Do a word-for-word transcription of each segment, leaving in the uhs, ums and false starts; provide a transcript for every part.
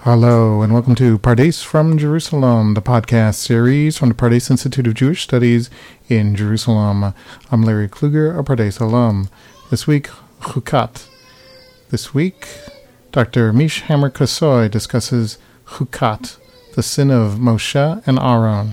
Hello, and welcome to Pardes from Jerusalem, the podcast series from the Pardes Institute of Jewish Studies in Jerusalem. I'm Larry Kluger, a Pardes alum. This week, Chukat. This week, Doctor Mish Hammer-Kasoy discusses Chukat, the sin of Moshe and Aaron.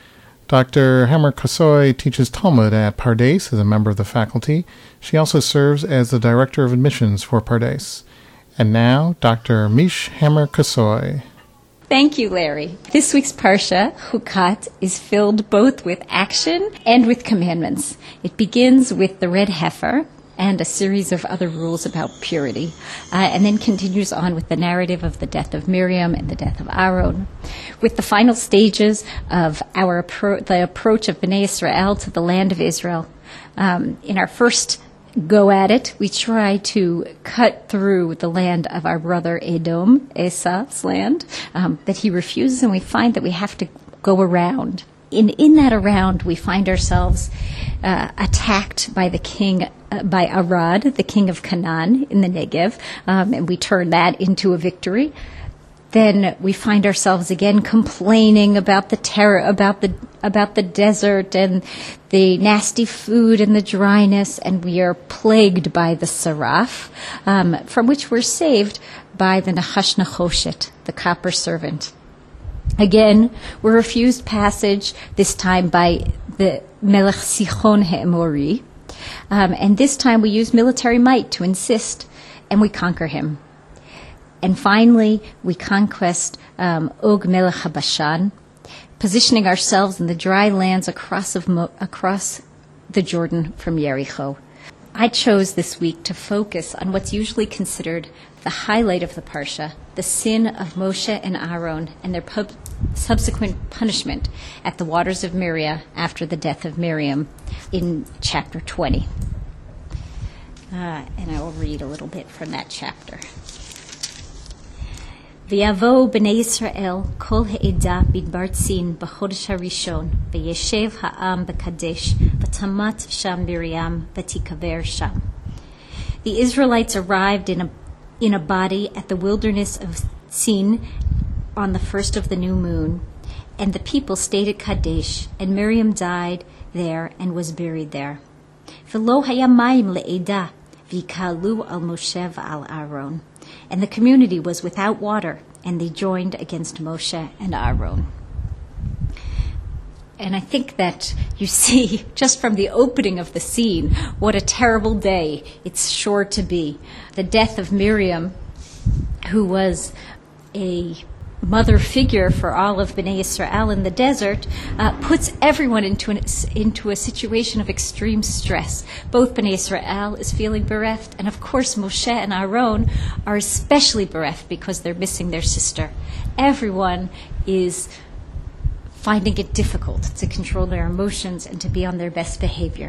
Doctor Hammer-Kasoy teaches Talmud at Pardes as a member of the faculty. She also serves as the Director of Admissions for Pardes. And now, Doctor Mish Hammer-Kasoy. Thank you, Larry. This week's Parsha, Chukat, is filled both with action and with commandments. It begins with the red heifer and a series of other rules about purity, uh, and then continues on with the narrative of the death of Miriam and the death of Aaron, with the final stages of our appro- the approach of Bnei Israel to the land of Israel. Um, in our first go at it, we try to cut through the land of our brother Edom, Esau's land, um, that he refuses, and we find that we have to go around. In in that around, we find ourselves uh, attacked by the king, uh, by Arad, the king of Canaan in the Negev, um, and we turn that into a victory. Then we find ourselves again complaining about the terror, about the about the desert and the nasty food and the dryness, and we are plagued by the Seraph, um, from which we're saved by the Nachash Nechoshet, the copper servant. Again, we're refused passage, this time by the Melech Sichon HaEmori, um, and this time we use military might to insist, and we conquer him. And finally, we conquest um, Og Melech HaBashan, positioning ourselves in the dry lands across of Mo- across the Jordan from Jericho. I chose this week to focus on what's usually considered the highlight of the Parsha, the sin of Moshe and Aaron and their pub- subsequent punishment at the waters of Miriam after the death of Miriam in chapter twenty. Uh, and I will read a little bit from that chapter. ויבואו בני ישראל כל העדה מדבר צין בחודש הראשון, וישב העם בקדש, ותמת שם מרים, ותיקבר שם. The Israelites arrived in a, in a body at the wilderness of Tzin on the first of the new moon, and the people stayed at Kadesh, and Miriam died there and was buried there. ולא היה מים לעדה, ויקהלו על משה ועל אהרון. And the community was without water, and they joined against Moshe and Aaron. And I think that you see, just from the opening of the scene, what a terrible day it's sure to be. The death of Miriam, who was a mother figure for all of Bnei Israel in the desert, uh, puts everyone into an, into a situation of extreme stress. Both Bnei Israel is feeling bereft, and of course Moshe and Aaron are especially bereft because they're missing their sister. Everyone is finding it difficult to control their emotions and to be on their best behavior.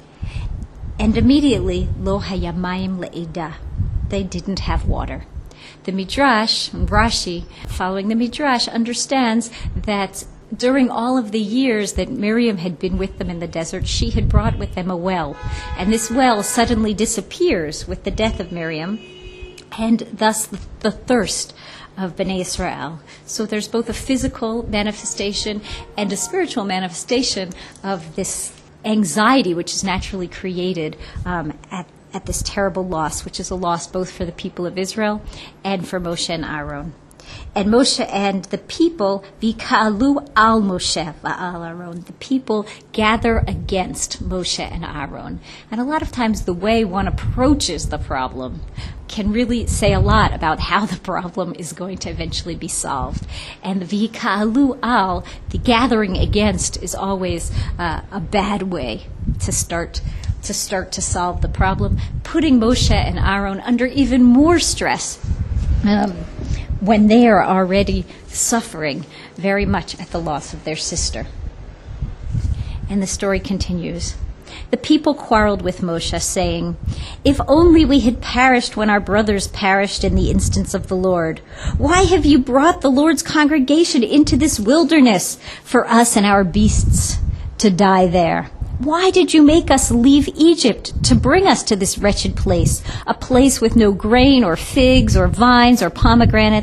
And immediately, lo hayamayim le'edah, they didn't have water. The Midrash, Rashi, following the Midrash, understands that during all of the years that Miriam had been with them in the desert, she had brought with them a well. And this well suddenly disappears with the death of Miriam, and thus the, the thirst of Bnei Israel. So there's both a physical manifestation and a spiritual manifestation of this anxiety which is naturally created um, at at this terrible loss, which is a loss both for the people of Israel and for Moshe and Aaron. And Moshe and the people, v'ka'alu al Moshe va'al Aaron, the people gather against Moshe and Aaron. And a lot of times the way one approaches the problem can really say a lot about how the problem is going to eventually be solved. And the v'ka'alu al, the gathering against, is always uh, a bad way to start to start to solve the problem, putting Moshe and Aaron under even more stress um, when they are already suffering very much at the loss of their sister. And the story continues. The people quarreled with Moshe, saying, "If only we had perished when our brothers perished in the instance of the Lord. Why have you brought the Lord's congregation into this wilderness for us and our beasts to die there? Why did you make us leave Egypt to bring us to this wretched place, a place with no grain or figs or vines or pomegranates?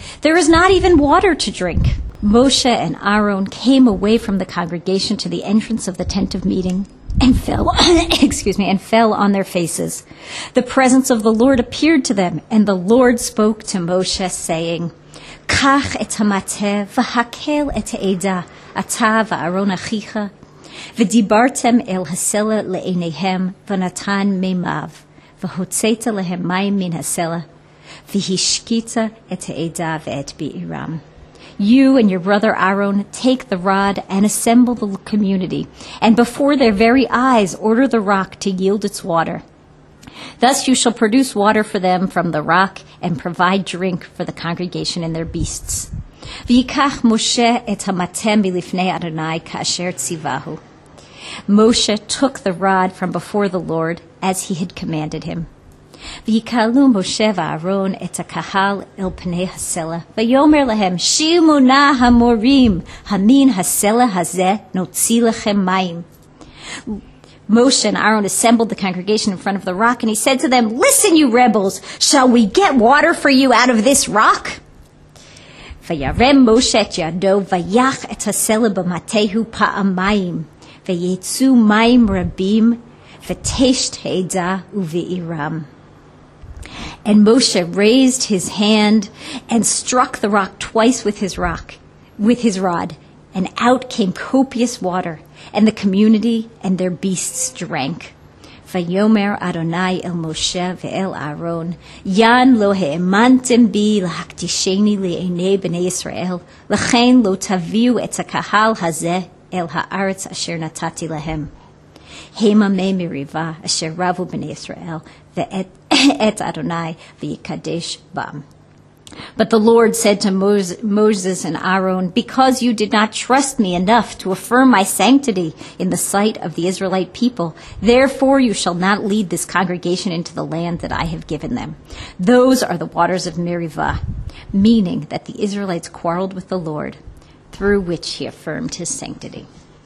There is not even water to drink. Moshe and Aaron came away from the congregation to the entrance of the tent of meeting and fell, excuse me, and fell on their faces. The presence of the Lord appeared to them, and the Lord spoke to Moshe, saying, Kach et hamateh v'hakel et ha'edah, ata v'Aaron achicha, v'dibartem el hasela le'eneihem, v'natan meimav, v'hotzeta lehem mayim min hasela, v'hishkita et ha'edah ve'et bi'iram. You and your brother Aaron take the rod and assemble the community, and before their very eyes order the rock to yield its water. Thus you shall produce water for them from the rock and provide drink for the congregation and their beasts. V'yikach Moshe et hamatem milifnei Adonai ka'asher tzivahu. Moshe took the rod from before the Lord as he had commanded him. V'yikalu Moshe v'Aaron et hakahal el pnei hasela, v'yomer lehem, shimu na hamorim, hamin hasela hazeh, notzi lechem mayim. Moshe and Aaron assembled the congregation in front of the rock, and he said to them, Listen, you rebels, shall we get water for you out of this rock? V'yarem Moshe et yado, v'yach et hasela b'matehu pa'amayim, v'yetzu mayim rabim, v'tesht ha'edah uve'iram. And Moshe raised his hand and struck the rock twice with his rock, with his rod, and out came copious water, and the community and their beasts drank. Vayomer Adonai el Moshe ve'el Aaron, Yan lo he'emantem bi lahaktisheni le'enei b'nei Yisrael, l'chein lo taviu et hakahal hazeh el ha'aretz asher natati lahem. Hema me miriva asher ravu b'nei Yisrael ve'et et Adonai v'yikadesh bam. But the Lord said to Moses and Aaron, Because you did not trust me enough to affirm my sanctity in the sight of the Israelite people, therefore you shall not lead this congregation into the land that I have given them. Those are the waters of Merivah, meaning that the Israelites quarreled with the Lord, through which he affirmed his sanctity.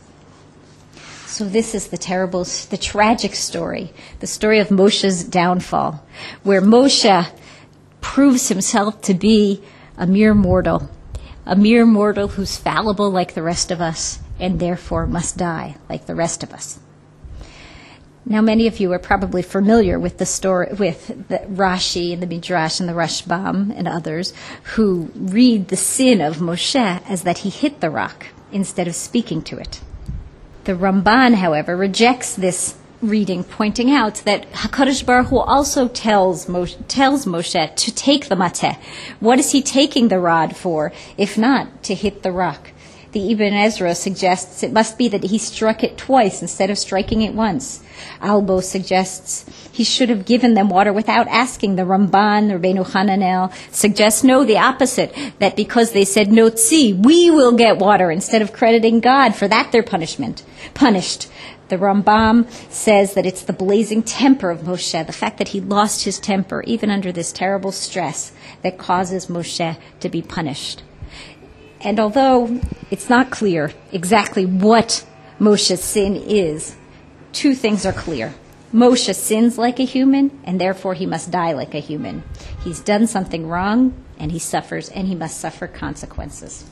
So this is the terrible, the tragic story, the story of Moshe's downfall, where Moshe proves himself to be a mere mortal, a mere mortal who's fallible like the rest of us, and therefore must die like the rest of us. Now, many of you are probably familiar with the story, with the Rashi and the Midrash and the Rashbam and others who read the sin of Moshe as that he hit the rock instead of speaking to it. The Ramban, however, rejects this reading, pointing out that HaKadosh Baruch Hu also tells Moshe, tells Moshe to take the mateh. What is he taking the rod for, if not to hit the rock? The Ibn Ezra suggests it must be that he struck it twice instead of striking it once. Albo suggests he should have given them water without asking. The Ramban, the Rabbeinu Hananel, suggests no, the opposite, that because they said notzi, we will get water, instead of crediting God for that they're punishment, punished. The Rambam says that it's the blazing temper of Moshe, the fact that he lost his temper even under this terrible stress, that causes Moshe to be punished. And although it's not clear exactly what Moshe's sin is, two things are clear. Moshe sins like a human, and therefore he must die like a human. He's done something wrong, and he suffers, and he must suffer consequences.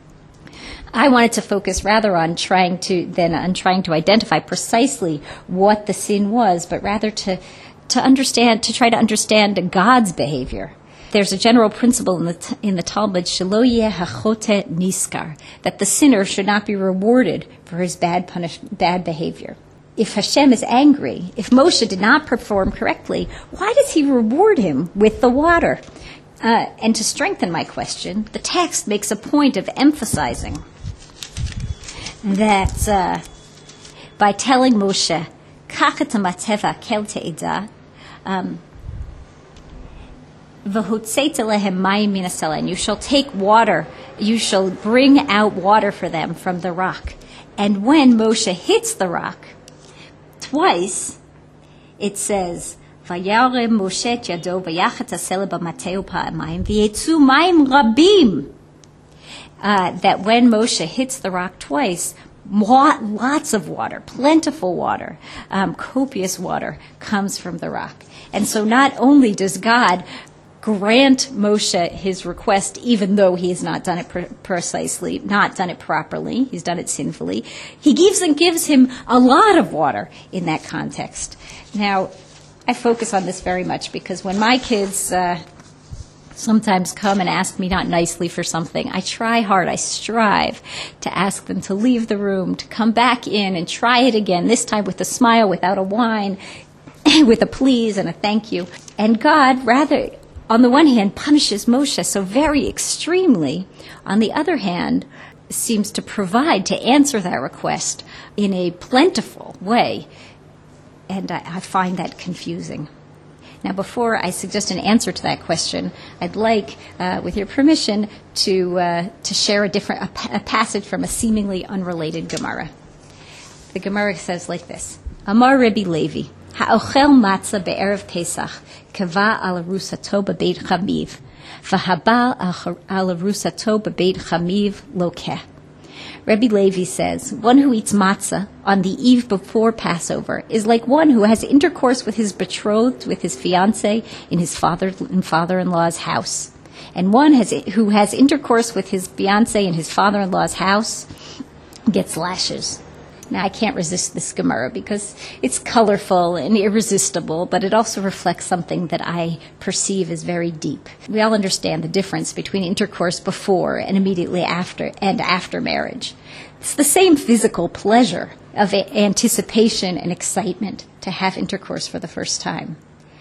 I wanted to focus rather on trying to than on trying to identify precisely what the sin was, but rather to to understand to try to understand God's behavior. There's a general principle in the in the Talmud, shelo yeh hachote niskar, that the sinner should not be rewarded for his bad punish, bad behavior. If Hashem is angry, if Moshe did not perform correctly, why does he reward him with the water? Uh, and to strengthen my question, the text makes a point of emphasizing that uh, by telling Moshe, Kach et hamateh kel te'edah, um, v'hotzeta lehem mayim min hasela, and you shall take water, you shall bring out water for them from the rock. And when Moshe hits the rock, twice, it says, Vayarem Moshe et yado v'yachet hasela b'mateu pa'amayim v'yetzu mayim rabim. Uh, that when Moshe hits the rock twice, lots of water, plentiful water, um, copious water comes from the rock. And so not only does God grant Moshe his request, even though he has not done it pre- precisely, not done it properly. He's done it sinfully. He gives and gives him a lot of water in that context. Now, I focus on this very much because when my kids uh, sometimes come and ask me not nicely for something, I try hard, I strive to ask them to leave the room, to come back in and try it again, this time with a smile, without a whine, with a please and a thank you. And God, rather, on the one hand, punishes Moshe so very extremely. On the other hand, seems to provide, to answer that request in a plentiful way. And I, I find that confusing. Now, before I suggest an answer to that question, I'd like, uh, with your permission, to uh, to share a different a, pa- a passage from a seemingly unrelated Gemara. The Gemara says like this: Amar Rebbe Levi, ha'ochel matzah be'erev Pesach kava al arusato b'beit chamiv, v'habal al arusato b'beit chamiv lokeh. Rebbe Levi says, one who eats matzah on the eve before Passover is like one who has intercourse with his betrothed, with his fiancé, in his father and father-in-law's house. And one has, who has intercourse with his fiancé in his father-in-law's house gets lashes. Now, I can't resist this Gemara because it's colorful and irresistible, but it also reflects something that I perceive as very deep. We all understand the difference between intercourse before and immediately after and after marriage. It's the same physical pleasure of anticipation and excitement to have intercourse for the first time.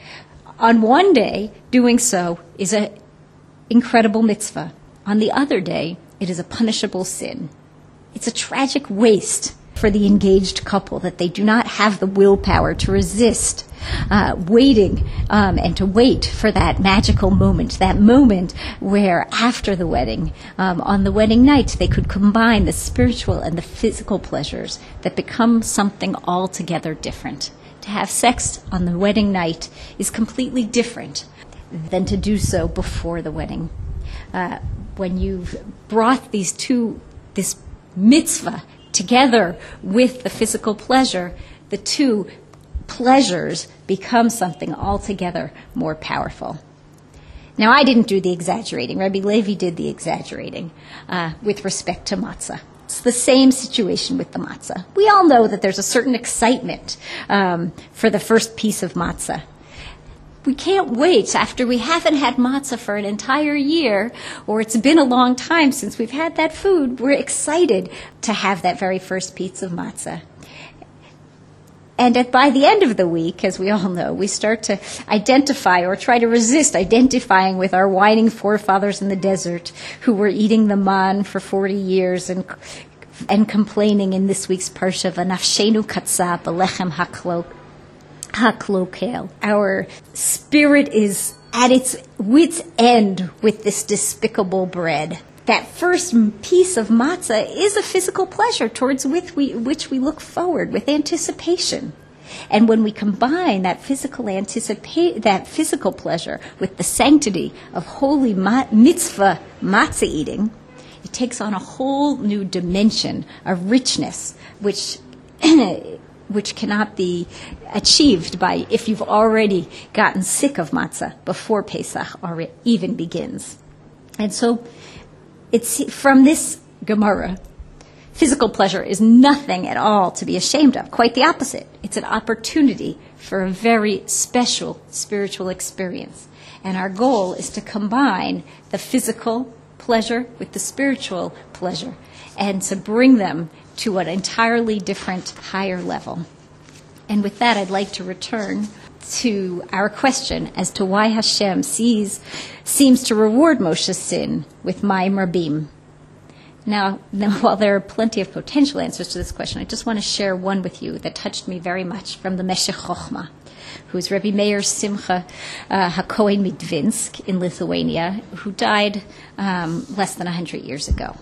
On one day, doing so is an incredible mitzvah. On the other day, it is a punishable sin. It's a tragic waste for the engaged couple that they do not have the willpower to resist uh, waiting um, and to wait for that magical moment, that moment where after the wedding, um, on the wedding night, they could combine the spiritual and the physical pleasures that become something altogether different. To have sex on the wedding night is completely different than to do so before the wedding. Uh, when you've brought these two, this mitzvah together with the physical pleasure, the two pleasures become something altogether more powerful. Now, I didn't do the exaggerating. Rebbe Levi did the exaggerating uh, with respect to matzah. It's the same situation with the matzah. We all know that there's a certain excitement um, for the first piece of matzah. We can't wait after we haven't had matzah for an entire year, or it's been a long time since we've had that food. We're excited to have that very first piece of matzah. And at, by the end of the week, as we all know, we start to identify or try to resist identifying with our whining forefathers in the desert who were eating the man for forty years and and complaining in this week's parsha, "V'nafshenu katzah b'lechem haklok." Haklokel. Our spirit is at its wit's end with this despicable bread. That first piece of matzah is a physical pleasure towards which we, which we look forward with anticipation. And when we combine that physical anticipa- that physical pleasure with the sanctity of holy ma- mitzvah matzah eating, it takes on a whole new dimension, a richness, which which cannot be achieved by if you've already gotten sick of matzah before Pesach or it even begins. And so it's from this Gemara, physical pleasure is nothing at all to be ashamed of. Quite the opposite. It's an opportunity for a very special spiritual experience. And our goal is to combine the physical pleasure with the spiritual pleasure and to bring them to an entirely different, higher level. And with that, I'd like to return to our question as to why Hashem sees, seems to reward Moshe's sin with Mayim Rabim. Now, now, while there are plenty of potential answers to this question, I just want to share one with you that touched me very much from the Meshech Chochmah, who's Rebbe Meir Simcha uh, HaKohen Midvinsk in Lithuania, who died um, less than one hundred years ago.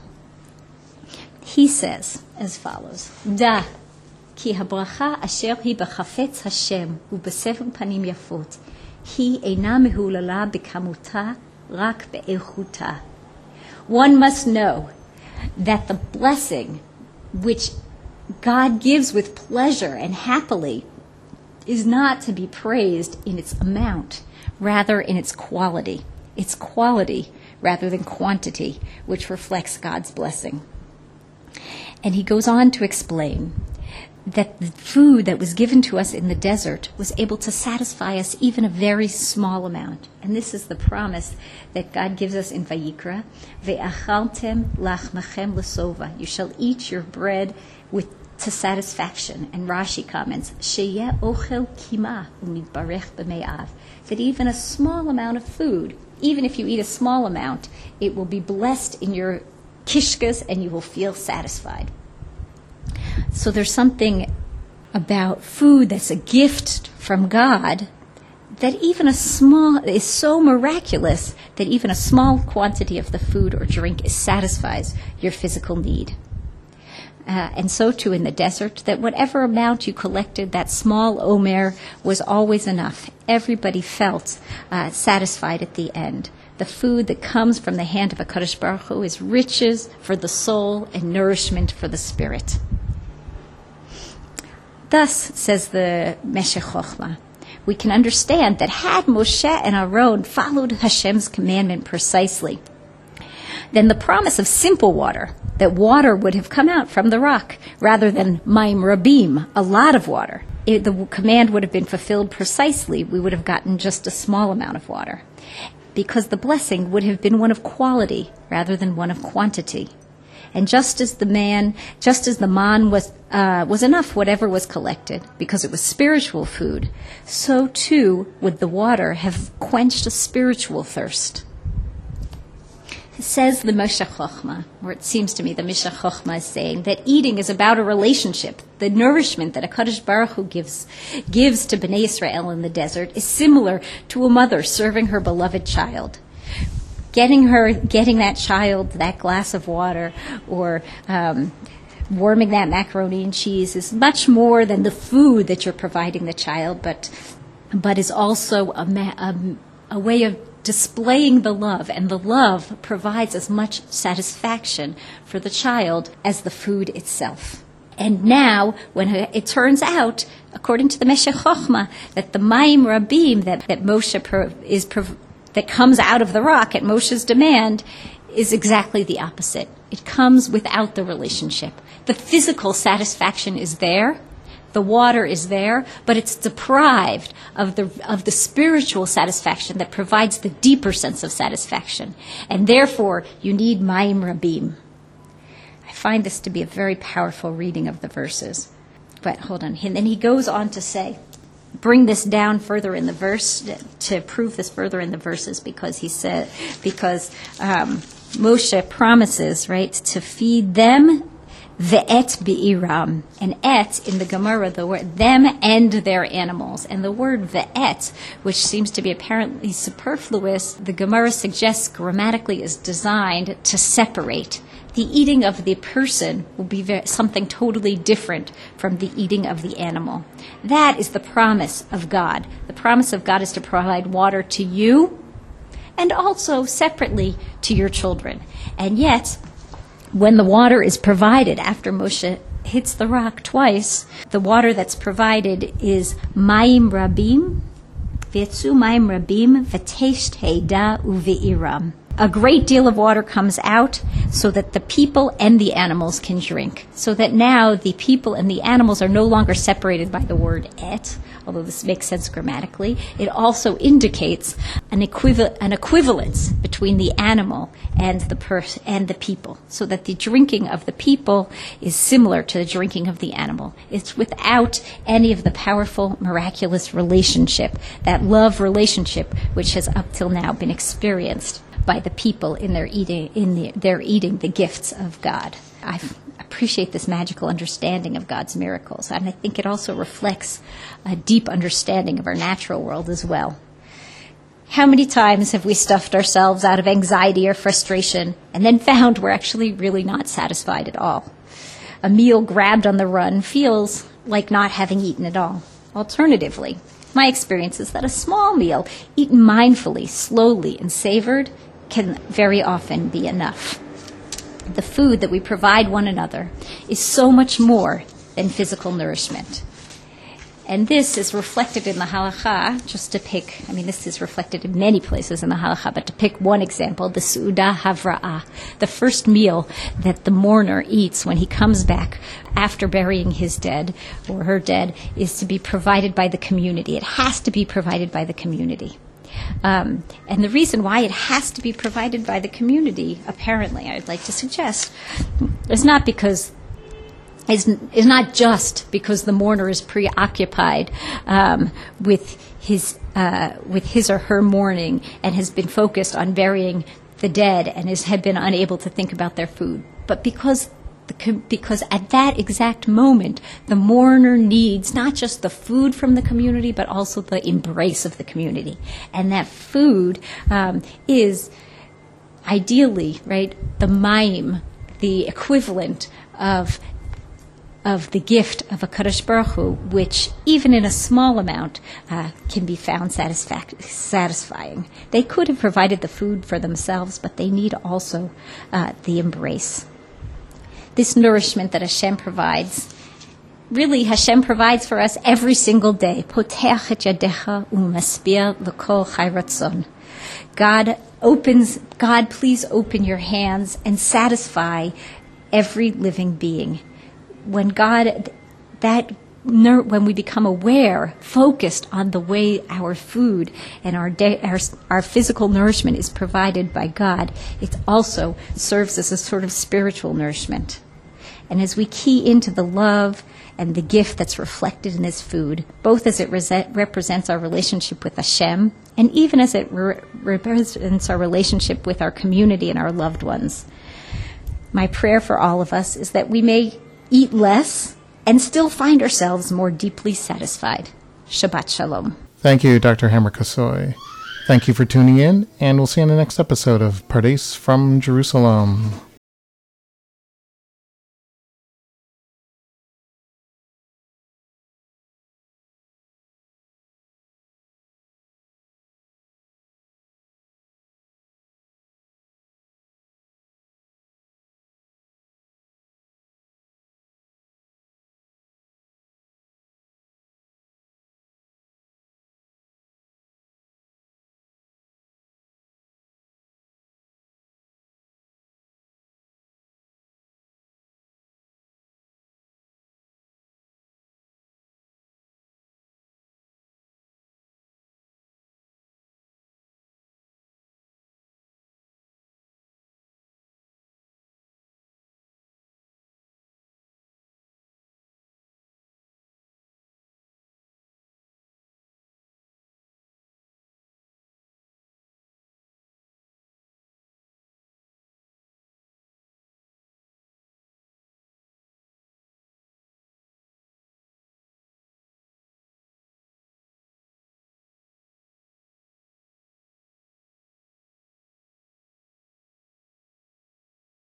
He says as follows: Da, ki habracha asher hi b'chafetz Hashem u'b'sefer panim yafot, hi eina mehulala b'kamuta rak be'echuta. One must know that the blessing which God gives with pleasure and happily is not to be praised in its amount. rather in its quality. Its quality rather than quantity, which reflects God's blessing. And he goes on to explain that the food that was given to us in the desert was able to satisfy us even a very small amount. And this is the promise that God gives us in Vayikra. Ve'achaltem lachmachem l'sova. You shall eat your bread with to satisfaction. And Rashi comments, Sheyeh ochel kima u'mitbarech b'me'av. That even a small amount of food, even if you eat a small amount, it will be blessed in your kishkas and you will feel satisfied. So there's something about food that's a gift from God that even a small is so miraculous that even a small quantity of the food or drink is satisfies your physical need. Uh, and so too in the desert, that whatever amount you collected, that small omer was always enough. Everybody felt uh, satisfied at the end. The food that comes from the hand of HaKadosh Baruch Hu is riches for the soul and nourishment for the spirit. Thus, says the Meshech Chochmah, we can understand that had Moshe and Aaron followed Hashem's commandment precisely, then the promise of simple water, that water would have come out from the rock, rather than Maim Rabim, a lot of water, it, the command would have been fulfilled precisely. We would have gotten just a small amount of water, because the blessing would have been one of quality rather than one of quantity. And just as the man, just as the man was uh, was enough, whatever was collected, because it was spiritual food, so too would the water have quenched a spiritual thirst. It says the Meshech Chochmah, or it seems to me the Meshech Chochmah is saying that eating is about a relationship. The nourishment that HaKadosh Baruch Hu gives, gives to Bnei Israel in the desert is similar to a mother serving her beloved child. Getting her, getting that child that glass of water, or um, warming that macaroni and cheese is much more than the food that you're providing the child, but but is also a, a, a way of displaying the love, and the love provides as much satisfaction for the child as the food itself. And now, when it turns out, according to the Meshech Chochmah, that the Maim Rabim that, that Moshe pro, is pro, that comes out of the rock at Moshe's demand is exactly the opposite. It comes without the relationship. The physical satisfaction is there, the water is there, but it's deprived of the of the spiritual satisfaction that provides the deeper sense of satisfaction. And therefore, you need Maim Rabim. I find this to be a very powerful reading of the verses. But hold on. And then he goes on to say, bring this down further in the verse, to prove this further in the verses, because he said, because um, Moshe promises, right, to feed them ve'et bi'iram. And et, in the Gemara, the word them and their animals. And the word ve'et, which seems to be apparently superfluous, the Gemara suggests grammatically is designed to separate. The eating of the person will be very, something totally different from the eating of the animal. That is the promise of God. The promise of God is to provide water to you and also separately to your children. And yet, when the water is provided after Moshe hits the rock twice, the water that's provided is Maim Rabim, V'yetzu Maim Rabim, V'tesht Heida Uve'iram. A great deal of water comes out so that the people and the animals can drink. So that now the people and the animals are no longer separated by the word et, although this makes sense grammatically. It also indicates an, equiv- an equivalence between the animal and the pers- and the people, so that the drinking of the people is similar to the drinking of the animal. It's without any of the powerful, miraculous relationship, that love relationship which has up till now been experienced by the people in their eating, in the, their eating the gifts of God. I appreciate this magical understanding of God's miracles, and I think it also reflects a deep understanding of our natural world as well. How many times have we stuffed ourselves out of anxiety or frustration and then found we're actually really not satisfied at all? A meal grabbed on the run feels like not having eaten at all. Alternatively, my experience is that a small meal, eaten mindfully, slowly, and savored, can very often be enough. The food that we provide one another is so much more than physical nourishment. And this is reflected in the halakha, just to pick, I mean, this is reflected in many places in the halakha, but to pick one example, the Su'udah Havra'ah, the first meal that the mourner eats when he comes back after burying his dead or her dead, is to be provided by the community. It has to be provided by the community. Um, and the reason why it has to be provided by the community, apparently, I'd like to suggest, is not because is is not just because the mourner is preoccupied um, with his uh, with his or her mourning and has been focused on burying the dead and has had been unable to think about their food, but because the com- because at that exact moment the mourner needs not just the food from the community but also the embrace of the community, and that food um, is ideally, right, the mayim, the equivalent of of the gift of a Kadosh Baruch Hu, which even in a small amount uh, can be found satisfac- satisfying. They could have provided the food for themselves, but they need also uh, the embrace. This nourishment that Hashem provides, really Hashem provides for us every single day. Poteach et yadecha u'maspir l'kol chai ratzon. God opens, God, please open your hands and satisfy every living being. When God, that when we become aware, focused on the way our food and our, day, our our physical nourishment is provided by God, it also serves as a sort of spiritual nourishment. And as we key into the love and the gift that's reflected in this food, both as it re- represents our relationship with Hashem, and even as it re- represents our relationship with our community and our loved ones, my prayer for all of us is that we may eat less and still find ourselves more deeply satisfied. Shabbat Shalom. Thank you, Doctor Hammer Kasoy. Thank you for tuning in, and we'll see you in the next episode of Pardes from Jerusalem.